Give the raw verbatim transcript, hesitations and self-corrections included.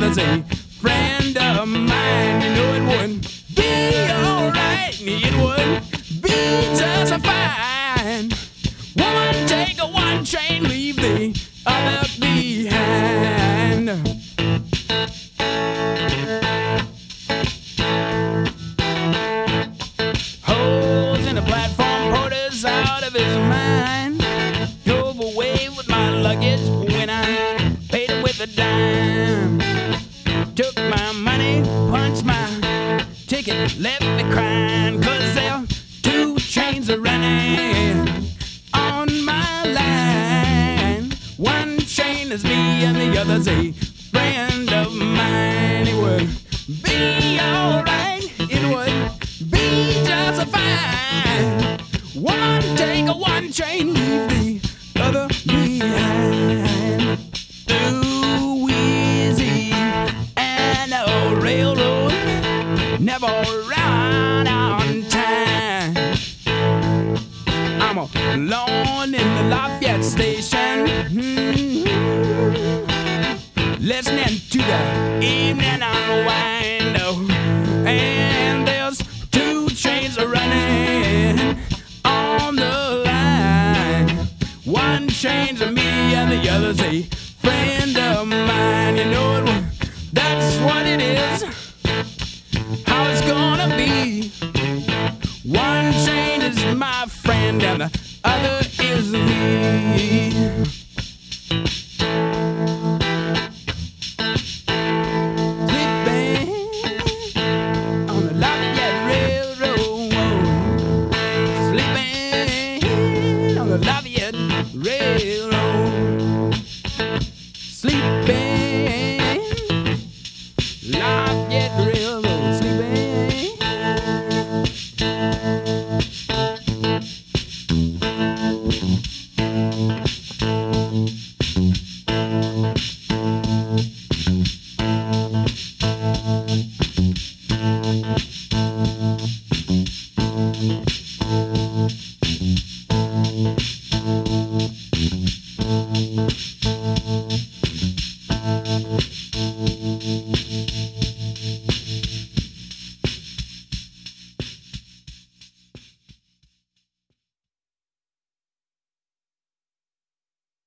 other's a friend of mine. You know it would be alright, it would be just fine. Woman, take a one train, leave the other behind. Holes in the platform, porter's out of his mind. Drove away with my luggage when I paid him with a dime. Took my money, punched my ticket, left me crying, 'cause there two trains are running on my line. One train is me and the other's a friend of mine. It would be alright, it would be just fine. Woman, take a one train, leave the other behind. Too easy and a railroad never run on time. I'm alone in the Lafayette station, mm-hmm, listening to the evening unwind. Oh, and there's two trains running on the line. One train's a me and the other's a friend of mine. You know it, that's what it is, how it's gonna be. One train is my friend and the other is me.